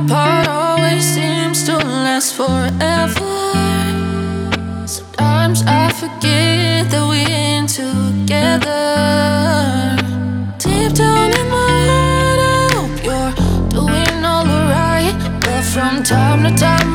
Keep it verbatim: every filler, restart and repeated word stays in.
apart always seems to last forever. Sometimes I forget that we're in together. Deep down in my heart, I hope you're doing all alright. But from time to time